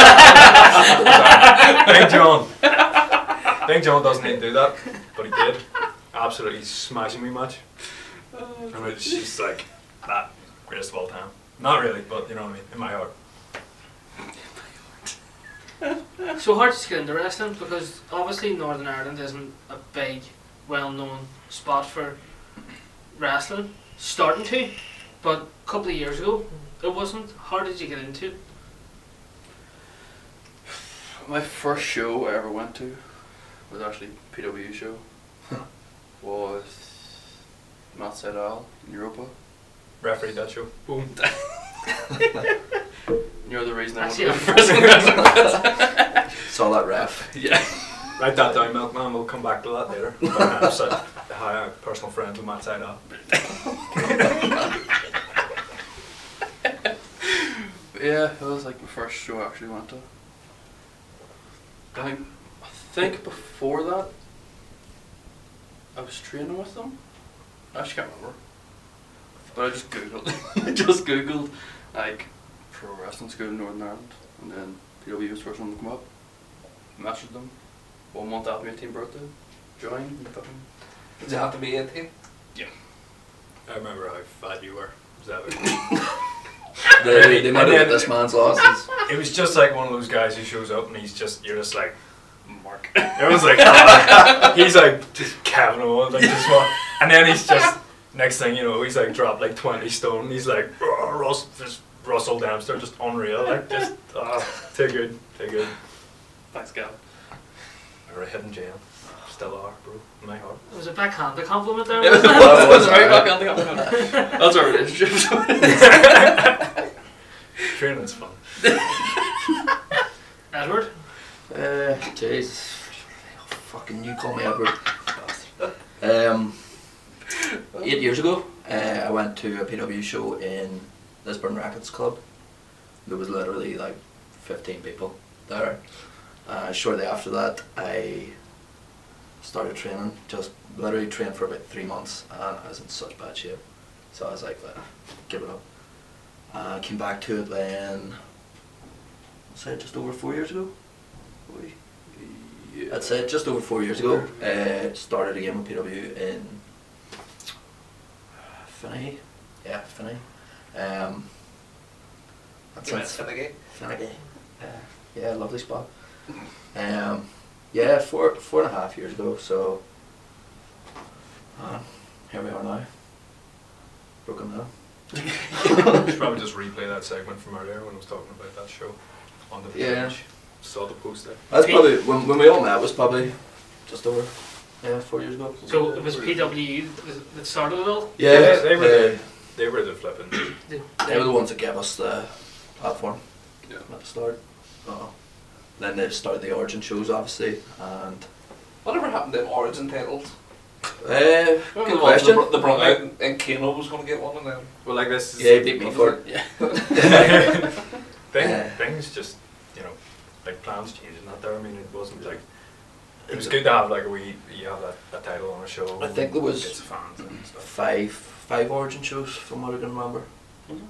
John. Big John doesn't need to do that, but he did. Absolutely smashing me match. And it's just like that greatest of all time. Not really, but you know what I mean, in my heart. So hard to get into wrestling because obviously Northern Ireland isn't a big, well-known spot for wrestling. Starting to, but a couple of years ago it wasn't. How did you get into it? My first show I ever went to was actually a P W show. Was Matt Sedal in Europa. Referee that show. Boom. You're the reason I went Actually, to I'm- wrestling wrestling. Saw that ref. Yeah. Write that down, Milkman. We'll come back to that later. But I'm such a high personal friend with Matt Sydal. Yeah, it was like my first show I actually went to. I think, I think before that, I was training with them. I actually can't remember. But I just googled, I just googled like pro wrestling school in Northern Ireland, and then P W was the first one to come up. Matched them. One month after my eighteenth birthday, joined. And fucking Did you have to be eighteen? I remember how fat you were. Was that it? They, they might And have then- got this man's losses. It was just like one of those guys who shows up and he's just, you're just like, Mark. Everyone's like, oh. He's like, just Kevin Owens, like just one. And then he's just, next thing you know, he's like dropped like twenty stone. He's like, oh, Russ, just Russell Dempster, just unreal. Like, just, oh, too good, too good. thanks, Gavin. Or a hidden gem. Still are, bro, in my heart. It was a backhand compliment there. It was, wasn't it it? Well, it was was, right right. back on the compliment. That's our relationship. Training's fun. Edward. Uh, jeez. Fucking you call me Edward. Um, eight years ago, uh, I went to a P W show in Lisburn Rackets Club. There was literally like fifteen people there. Uh, shortly after that, I started training. Just literally trained for about three months, and I was in such bad shape. So I was like, well, give it up. I uh, came back to it then. Say it just over four years ago. Boy. Yeah. I'd say just over four years ago. Uh, started again with P W in Finney. Yeah, Finney. Um, that's You went it. Finnegan. Finney. Uh, yeah, lovely spot. Um, yeah, four four and a half years ago. So uh, here we are now. Broken now. Should probably just replay that segment from earlier when I was talking about that show on the Yeah. page. Saw the post there. That's probably when when we all met was probably just over yeah four years ago. So it was P W that started it all. Yeah, they, they were uh, the they were the flipping. They were the ones that gave us the platform Yeah. at the start. Uh, then they started the Origin shows, obviously, and Whatever happened to them Origin titles? uh, The good ones question. They brought out and, and Kano was going to get one of them. Well, like this. Is Yeah, he beat me for it. Yeah. Thing, Uh, things just, you know, like plans changing that there. I mean, it wasn't like. It was good to have like a wee, you have that, that title on a show. I think there was Gets the fans and stuff. five five Origin shows from what I can remember. Mhm.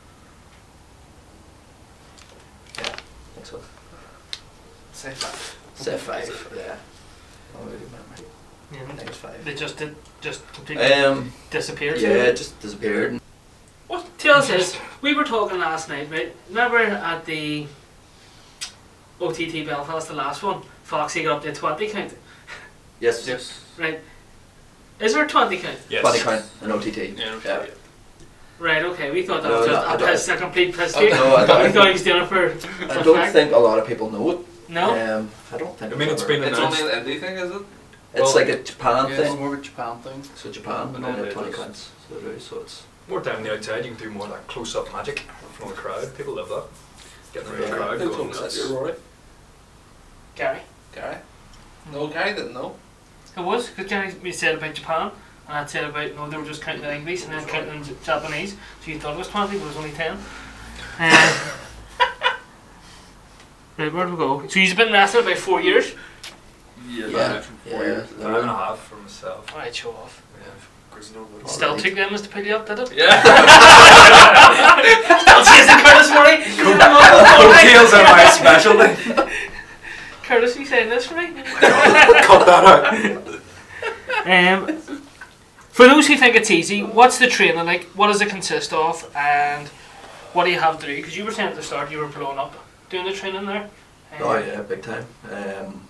Yeah, I think so. Say that. Say five. Yeah. Oh, I remember. I Yeah. think it's five. They just did, just completely Um. disappeared. Yeah, it just disappeared. What? Tell us this. We were talking last night, right? Remember at the O T T Belfast, the last one, Foxy got up to a twenty count, Yes. Yes. right? Is there a twenty count? Yes. Body count and O T T. Yeah. Yeah. Right, okay, we thought that No, was no, just I a, don't- piss, a complete piss Oh, take. no, I don't- we thought he was doing it for, I for don't fact. think a lot of people know it. No? Um, I don't think. I mean, it's ever- been It's announced. only an indie thing, is it? It's well, like a Japan Yeah, it's thing. more of a Japan thing. So Japan, And and then only it twenty is- counts. So it is. So it's More down the outside, you can do more of that close-up magic from the crowd. People love that. Getting around the Yeah. crowd, Who going told me that? nuts. You're Rory. Gary. Gary. No, Gary didn't know. It was, because Gary we said about Japan, and I said about, no, they were just counting in English and then counting in J- Japanese, so you thought it was twenty, but it was only ten. Um, right, where do we go? So you've been wrestling about four years? Yeah, Yeah, yeah. Four yeah. years. Five and a half for myself. Alright, show off. Yeah. Because no one- Still Alright. took them as to pull you up, did it? Yeah. Still chasing Curtis Murray? Coattails are my specialty. Curtis, you saying this for me? Cut that out. Um, for those who think it's easy, what's the training like? What does it consist of? And what do you have to do? Because you were saying at the start you were blowing up doing the training there. Um, oh yeah, big time. Um,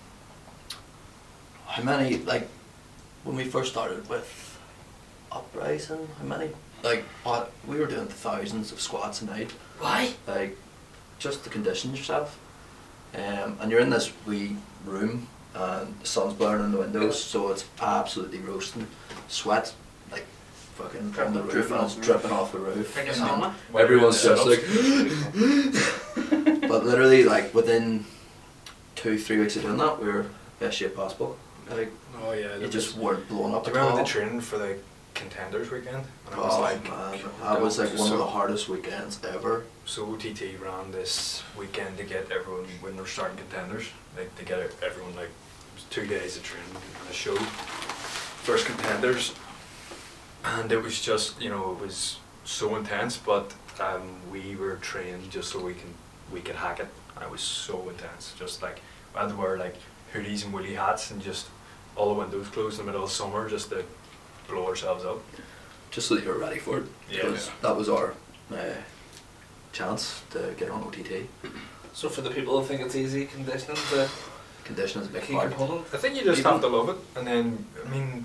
how many like when we first started with Uprising? How many like what we were doing thousands of squats a night. Why? Like just to condition yourself. Um, and you're in this wee room and the sun's blaring in the windows, so it's absolutely roasting. Sweat like fucking on the roof Dripping and off it's the dripping off the roof. Like a And sauna? everyone's just Sit-ups. like but literally like within two, three weeks of doing that we were best shape possible. Like Oh yeah. you there just was- weren't blowing up Do at you remember all. the training for the Contenders weekend? And I was Oh like, man, that was like one of so- the hardest weekends ever. So O T T ran this weekend to get everyone, when they're starting Contenders, like to get everyone, like it was two days of training and a show. First Contenders, and it was just, you know, it was so intense, but um, we were trained just so we can we could hack it, and it was so intense. Just like we had to wear like hoodies and woolly hats and just all the windows closed in the middle of summer just to blow ourselves up. Just so that you were ready for it. Yeah. Because that was our uh, chance to get on O T T. So for the people who think it's easy, conditioning the Condition is a big key part. component. I think you just Even- have to love it, and then I mean,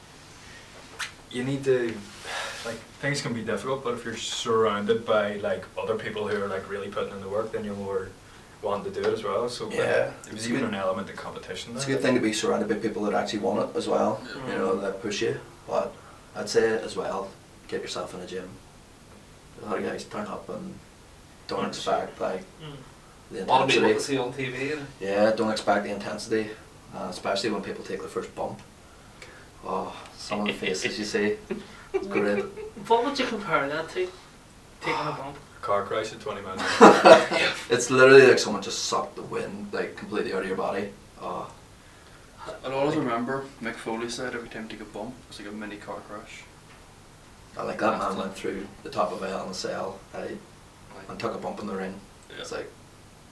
you need to like things can be difficult, but if you're surrounded by like other people who are like really putting in the work, then you're more wanting to do it as well. So like, Yeah. it was It's even good. an element of competition. It's a there. good thing to be surrounded by people that actually want it as well. You know, that push you. But I'd say as well, get yourself in a gym. A lot of guys turn up and don't expect like Mm. the A lot of people to intensity. see on T V. And Yeah, don't expect the intensity, uh, especially when people take the first bump. Oh, some of the faces you see, it's great. What would you compare that to? Taking a bump? Car crash at twenty minutes. It's literally like someone just sucked the wind like completely out of your body. Oh, I'll always remember Mick Foley said every time you take a bump, it's like a mini car crash. I like that man went through the top of a hell in a cell I, Like, and took a bump in the ring. yeah. It's like,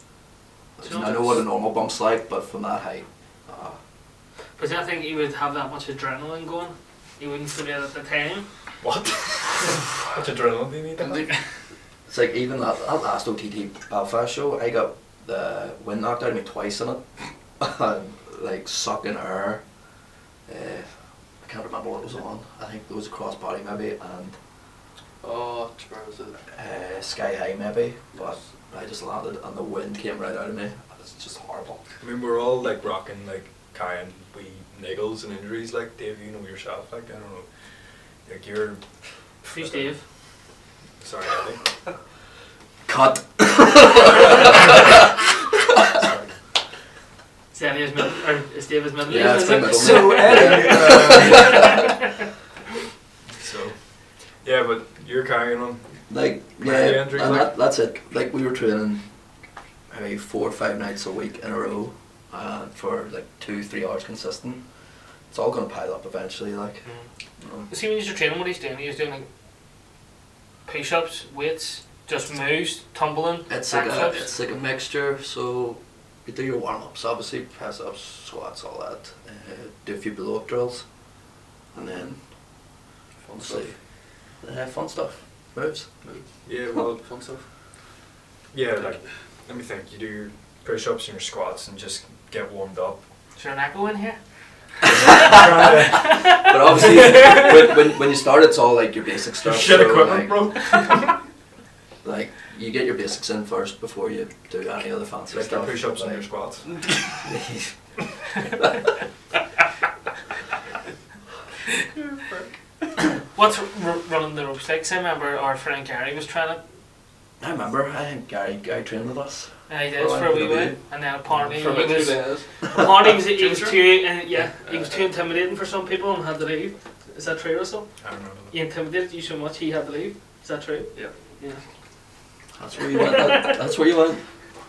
So I know what a normal bump's like, but from that height, uh, Because I think you would have that much adrenaline going. You wouldn't feel it at the time. What? What adrenaline do you need? to And have? they- it's like even that, that last O T T Belfast show, I got the wind knocked out of me twice in it, and like sucking air. Uh, I can't remember what was on. I think there was a crossbody maybe and Oh, where was it? uh, Sky High maybe, but I just landed and the wind came right out of me. It's just horrible. I mean, we're all like rocking, like carrying wee niggles and injuries. Like Dave, you know yourself. Like I don't know, like you're. Who's Dave? Sorry, Eddie. Cut. Sorry. Is that his middle, or is Dave his middle Yeah, name, it's is my it? middle So name. Eddie. uh, so, yeah, but you're carrying on. Like Many yeah, injuries, and like? that, that's it. Like we were training maybe four or five nights a week in a row, uh, for like two, three hours consistent. It's all gonna pile up eventually. Like, Mm. you know. See, when you're training, what he's doing, he's doing like push-ups, weights, just moves, tumbling, It's like a backflips. it's like a mixture. So you do your warm ups, obviously press ups, squats, all that. Uh, do a few blow up drills, and then Fun obviously stuff. uh, fun stuff, moves. Yeah, well, Fun stuff. yeah, like let me think. You do your push-ups and your squats and just get warmed up. Is there an echo in here? But obviously, when, when when you start, it's all like your basic stuff. Shit so, equipment, like, bro. like you get your basics in first before you do any other fancy Like your stuff. push-ups and Like- your squats. What's r- running the ropes like? 'Cause I remember our friend Gary was trying it. I remember, I think Gary, Gary trained with us. Uh, he did Oh, for a I wee think while, he and then apparently For he about two was. days. Apparently he was, he was Ginger? too, uh, yeah, he was too intimidating for some people and had to leave. Is that true, Russell? I remember He intimidated you so much he had to leave. Is that true? Yeah. Yeah. That's where you went. That, that's where you went.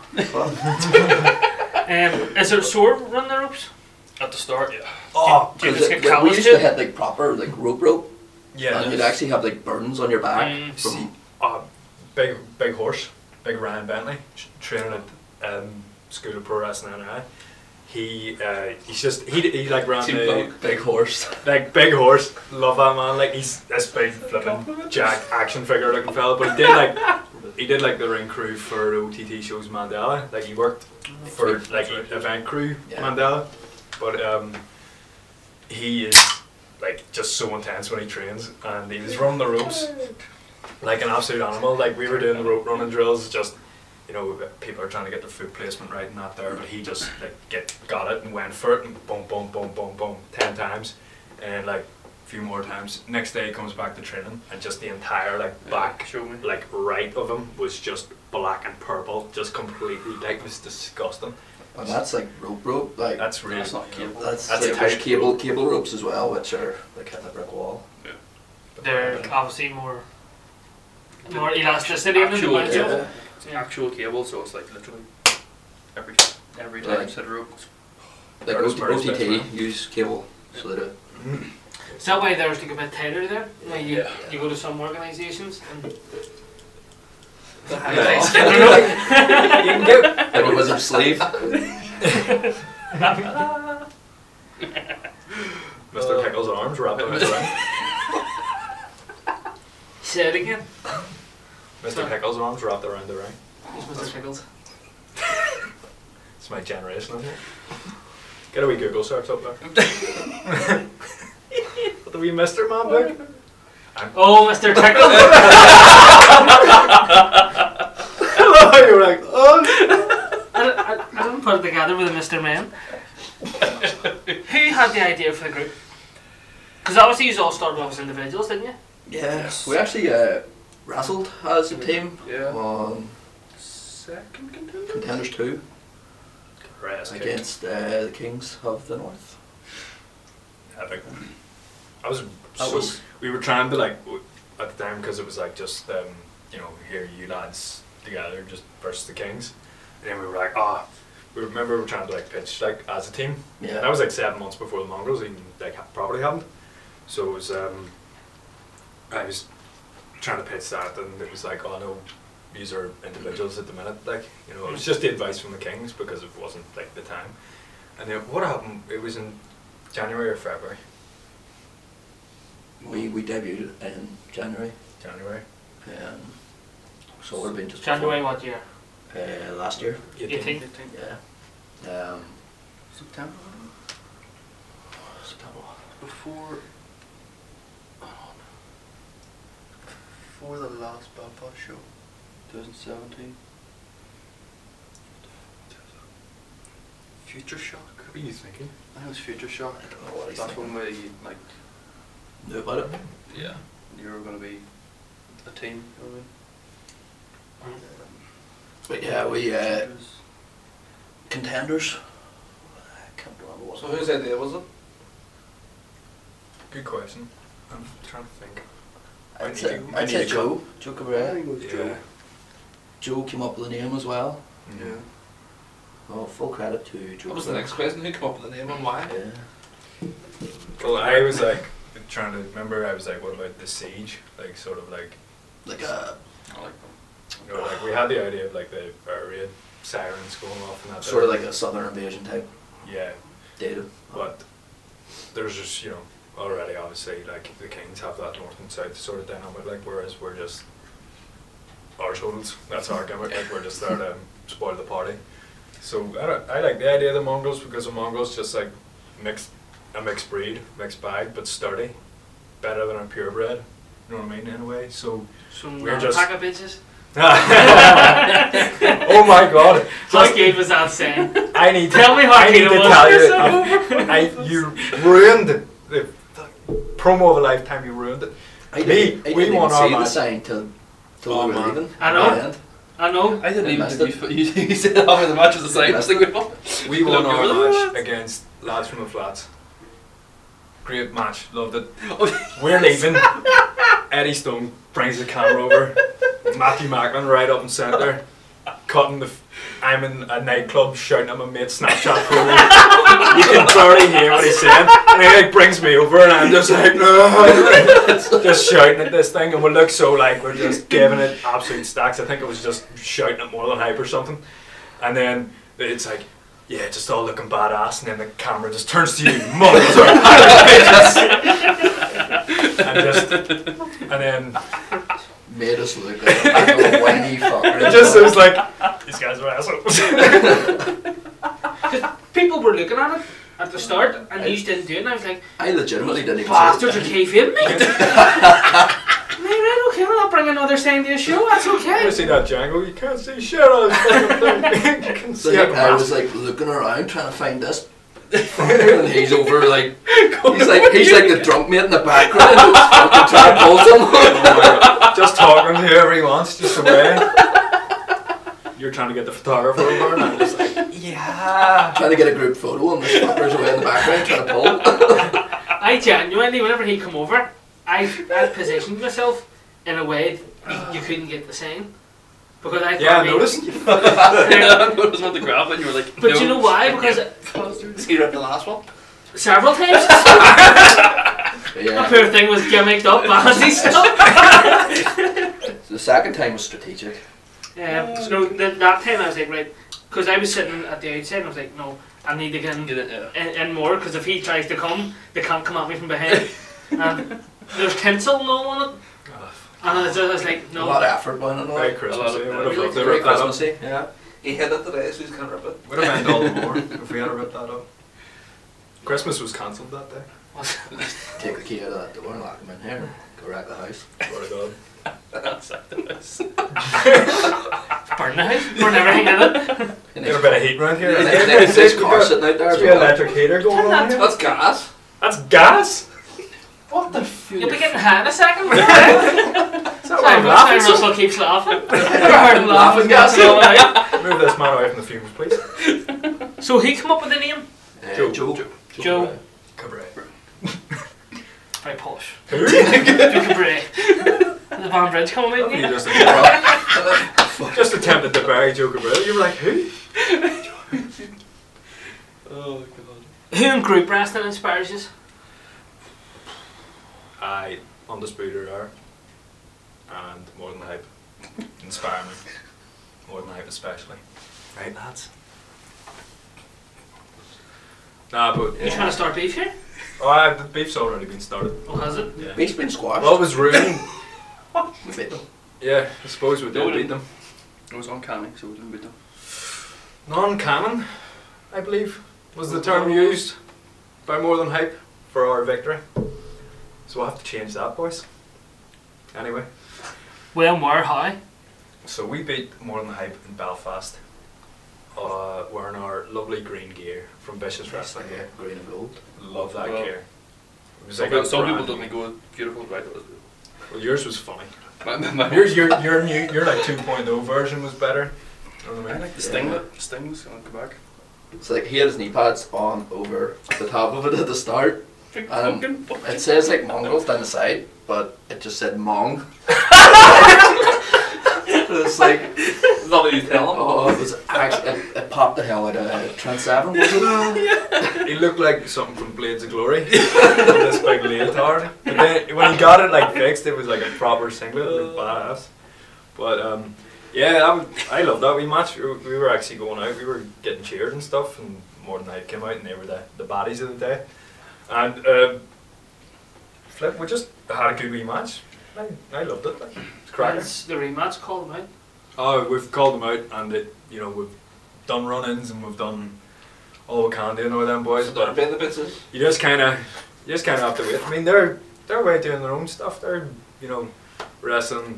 Um, is there a sword running the ropes? At the start, yeah. Oh, do you 'cause just it- get we, we callous used to to it? hit like proper like rope rope, Yeah. and you'd actually have like burns on your back Mm. from. Uh, big big horse, big Ryan Bentley, tr- training at um, School of Pro Wrestling N I. He uh, he's just he he like ran Team the Dog. Big horse. like big horse. Love that man. Like he's this big flipping jack action figure looking fella. But he did like he did like the ring crew for O T T shows Mandela. Like he worked for like event crew Yeah. Mandela. But um, he is like just so intense when he trains, and he was running the ropes like an absolute animal. Like we were doing the rope running drills, just you know people are trying to get their foot placement right and that there, but he just like get got it and went for it and boom boom boom boom boom ten times, and like a few more times. Next day he comes back to training, and just the entire like Yeah, back show me. like right of him was just black and purple, just completely like it was disgusting. And that's like rope rope. Like That's really That's not cable. that's, that's like a there's tight cable rope. cable ropes as well, which are like hitting a brick wall. They're obviously more more elasticity in them. Actual, than yeah. mine, It's Yeah. actual cable, so it's like literally every every time Like- you set a rope. it's- Like Curtis O T- Murray's O T T best use cable, so they do. Is that why there's like a bit tighter there? You, know, you, Yeah. you go to some organisations and The Yeah. highlights. You can get Like a wizard sleeve. Mister Pickle's arms wrapped around the ring. say it again. Mister Pickle's arms wrapped around the ring. Who's Mister Pickles? It's my generation, isn't it? Get a wee Google search up there. What the wee Mister Man book? Oh, Mister Pickles! Hello, you were like, oh. I, don't- I, I didn't put it together with a Mister Man. Who had the idea for the group? Because obviously you all started off as individuals, didn't you? Yes. We actually uh, wrestled as a team Yeah. on Second contender. Contenders two Rest against uh, the Kings of the North. Epic. I was That so, was- we were trying to like w- at the time because it was like just um, you know here you lads together just versus the Kings, and then we were like ah we remember we were trying to like pitch like as a team. Yeah. That was like seven months before the Mongrels even like ha- properly happened. So it was um, I was trying to pitch that, and it was like oh no, these are individuals at the minute, like you know it was just the advice from the Kings because it wasn't like the time. And then what happened? It was in January or February. We we debuted in January. January. Um, so it would have been just January what year? before, uh, last year. eighteen. Yeah. Um, September. September. Before. Hold on. Before the last Belfast show, twenty seventeen. Future Shock. What are you thinking? I think it was Future Shock. I don't know what he's That's thinking. when we like. Knew about it. Yeah. You were gonna be a team. You know what But yeah, we I mean? uh, It was- Contenders. I can't remember what. So whose idea was it? Good question. I'm trying to think. I I'd need say, to- I I'd need say to Joe. Joe I Cabrera. think it was Joe. Joe came up with the name as well. Mhm. Yeah. Well, full credit to Joe. What was the next question? Who came up with the name and why? Yeah. Well, I was like trying to remember. I was like, what about the siege? Like sort of like Like uh, I like them. you know, like we had the idea of like the air raid sirens going off and that. sort of there. like a southern invasion type yeah, data. but there's just you know already obviously like the Kings have that north and south sort of dynamic, like whereas we're just arseholes. That's our gimmick. Like we're just there to spoil the party. So I, don't, I like the idea of the Mongrels because the Mongrels just like mixed a mixed breed, mixed bag, but sturdy, better than a purebred. You know what I mean in a way. So Some We're uh, just- pack of bitches. Oh my god! How Just- good was that saying? I need to, Tell me how I need good to it was. tell you, So- I, you ruined the, the promo of a lifetime. You ruined it. I Me, didn't, I we didn't won even our see the match. sign till, till Oh, we were man. leaving. I at know. the end. I know. I didn't I even missed think you, you, you said after the match was the same. I was like, wait, what? We won Look, our you were match against lads from the flats. Great match, loved it. Oh, We're leaving. Eddie Stone brings the camera over. Matthew Macklin right up in centre, cutting the. F- I'm in a nightclub shouting at my mate Snapchat photo. You can barely hear what he's saying, and he like brings me over, and I'm just like, just shouting at this thing, and we look so like we're just giving it absolute stacks. I think it was just shouting at more than hype or something, and then it's like. Yeah, just all looking badass, and then the camera just turns to you, mothers are and just, and then Made us look like a little whiny fucker. it just was like, these guys are assholes. People were looking at it at the start, and you didn't do it. And I was like, I legitimately didn't even bastards are see it. kayfabe me. Right, right, okay, well, I'll bring another saying to the show. That's You okay. ever see that Django? You can't see shit on this fucking thing. You can So see like, it. I was like looking around trying to find this fucker, and he's over like he's like he's like the drunk mate in the background, fucking trying to pull Oh someone. my God. Just talking to whoever he wants, just away. You're trying to get the photographer over, and I'm just like, yeah. Trying to get a group photo, and this fucker's away in the background trying to pull. I genuinely, whenever he come over, I I positioned myself in a way that you couldn't get the saying. Because I thought Yeah, I he- noticed. I noticed about the graph, and you were like, But no. you know why? Because Bastards. He read the last one. several times the Yeah. poor thing was gimmicked up fancy stuff. The second time was strategic. Um, so no, th- that time I was like, right, because I was sitting at the outside and I was like, no, I need to get in, Get it, yeah. in, in more, because if he tries to come, they can't come at me from behind. And there's tinsel and all on it. And I was, I was like, A no. lot of effort went into Very it. Christmassy. A lot I of- would have loved to Very rip that up. Christmassy. Yeah. He hid it today, so he's can't rip it. Would have meant all the more if we had ripped that up. Christmas was cancelled that day. Take the key out of that door and lock him in here. Go wreck the house. Swear to God. Outside the house. Burn the house, burn everything in it. Get a bit of heat around here. And then there's this car sitting out there as There's an well. electric heater going on here. That's gas. That's gas. What the f***? You'll be getting high in a second. Is that Sorry, why I'm Sorry, laughing? so- Russell keeps laughing. Never heard him laughing, gas. gas all night. Move this man away from the fumes, please. So he come up with the name? Uh, Joe. Joe. Joe. Joe. Cabaret. Very posh. Who? Joe Cabret. The Van Bridge coming in You here. just, attempted, just attempted to bury Joe Cabaret. You were like, who? Oh, God. Who in group wrestling inspires you? I, Undisputed Era, and More Than Hype. Inspire me. More Than Hype especially. Right, lads? Nah, but... You trying to start beef here? Oh, I, the beef's already been started. Oh, has it? Yeah. Beef's been squashed. Well, it was ruined. We beat them. Yeah, I suppose we No, did we beat didn't. them. It was uncanny, so we didn't beat them. Non-canon, I believe, was the term used by More Than Hype for our victory. So we'll have to change that, boys. Anyway, Well, where, how? so we beat More Than Hype in Belfast, uh, wearing our lovely green gear from Vicious Wrestling. Yeah, green and gold. Love that Well, gear. It was Some, like people, a some people brand- don't go beautiful, right? Well, yours was funny. My, my, my, Your your your new your like two point oh version was better. You know what I I mean? like the sting. The sting was gonna come back. So like he had his knee pads on over the top of it at the start. Big Um, fucking butt. It says like mongrels down the side, but it just said Mong. It's like, Is that what you tell him? oh, it was actually, it, it popped the hell out of Trent Seven, was it? He looked like something from Blades of Glory. With this big leotard. But then when he got it like fixed, it was like a proper singlet, it looked badass. But um, yeah, that was, I loved that wee match. We were, we were actually going out, we were getting cheered and stuff, and More Than Hype came out, and they were the, the baddies of the day. And uh, flip, we just had a good wee match. I, I loved it. Like, it's cracking. It's the rematch, call them out. Oh, we've called them out, and it, you know, we've done run-ins and we've done all we can do, you know, them boys. So they're But being the bitches. you just kind of, you just kind of have to wait. I mean, they're they're away doing their own stuff. They're, you know, wrestling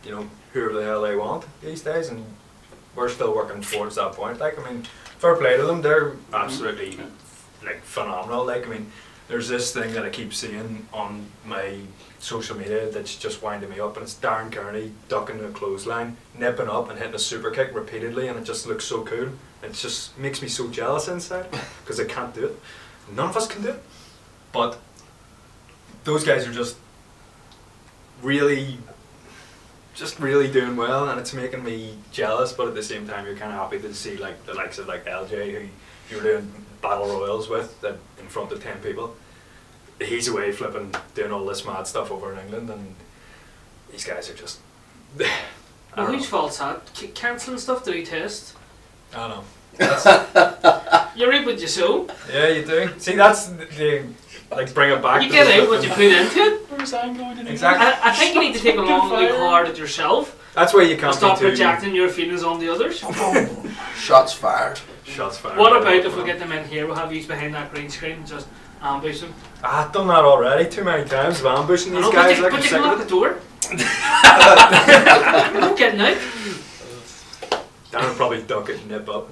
you know, whoever the hell they want these days, and we're still working towards that point. Like, I mean, fair play to them, they're absolutely like phenomenal. Like, I mean, there's this thing that I keep seeing on my social media that's just winding me up, and it's Darren Kearney ducking a clothesline, nipping up and hitting a super kick repeatedly, and it just looks so cool. It just makes me so jealous inside because I can't do it. None of us can do it, but those guys are just really, just really doing well, and it's making me jealous. But at the same time, you're kind of happy to see like the likes of like L J, who you were doing battle royals with, that in front of ten people. He's away flipping, doing all this mad stuff over in England, and these guys are just. I Well, don't whose know. fault's that? C- cancelling stuff? Do you test? I don't know. You reap what you sow. Yeah, you do. See, that's the, the like bring it back. You to get the- out what you put into it. Where's I'm going to do Exactly. I, I think you need to take a long look hard at yourself That's why you and can't stop be too projecting your feelings on the others. Shots fired. shots fired. What about if we get them in here? We'll have you behind that green screen and just ambush them. Ah, I've done that already too many times. Of ambushing I these know, guys. but you, like, but I'm you sick can of lock it. the door. You're not getting out. Dan would probably duck it and nip up.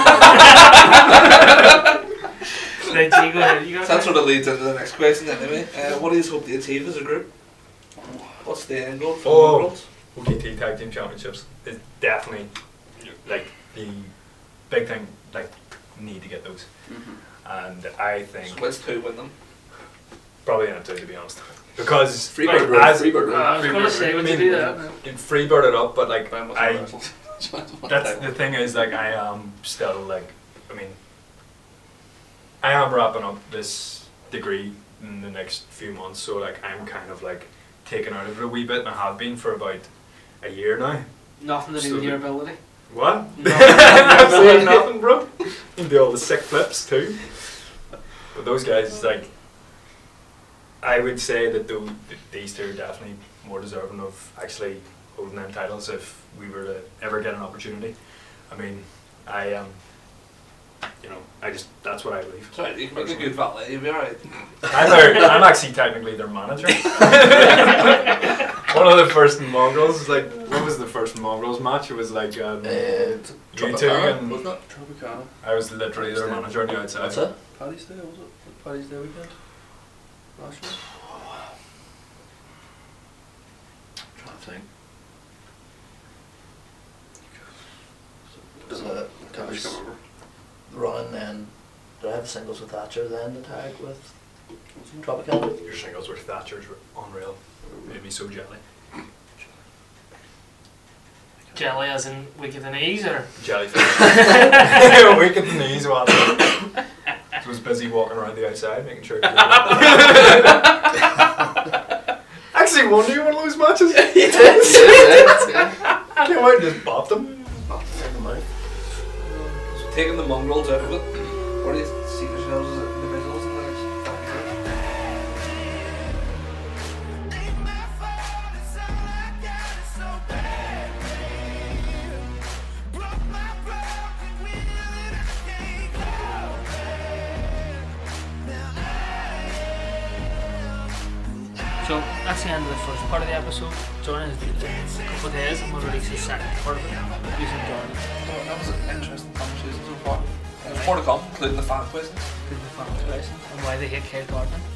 Right, so you go ahead. You got So that sort of leads into the next question anyway. Uh, what do you hope to achieve as a group? What's the end goal for Oh. the girls? O K T Tag Team Championships is definitely like the big thing. Like, need to get those, and I think Splits two win them. probably not two, to be honest, because Freebird like, rule, as Freebird rule. Uh, I was going to say, would you do that? you'd freebird it up, but like Ben was I. wrestled. That's the thing is like I am still like I mean I am wrapping up this degree in the next few months, so like I'm kind of like taken out of it a wee bit, and I have been for about a year now. Nothing to do with your ability. What? No. Absolutely nothing, bro. You can do all the sick flips too. But those guys, like, I would say that tho- that these two are definitely more deserving of actually holding them titles if we were to ever get an opportunity. I mean, I um, you know, I just that's what I believe. Sorry, you can make a good valet, you'll be alright. I'm, their, I'm actually technically their manager. One of the first Mongrels, like, what was the first Mongrels match? It was like um, Uh, you two, Tropicana, and wasn't it? Tropicana. I was literally their manager on the outside. That's it. Paddy's Day, was it? Paddy's Day weekend? Last year? Trying to think. Was it? Can't was just remember. running then. Did I have singles with Thatcher then to tag with Tropicana? Your singles with Thatchers were unreal. Made me so jelly. Jelly as in weak at the knees, or? Jellyfish. Weak at the knees while I was busy walking around the outside making sure. Actually, won you one of those matches? You did. Came out and just bopped them. So taking the mongrels out of it, where do you see yourselves as individuals in the next five years? So that's the end of the first part of the episode. Jordan has been in a couple of days and we'll release the second part of it. He's enjoying it. So that was an interesting conversation so far. There's more to come, including the fan questions. Good the fan question and why they hate Kate Gardner.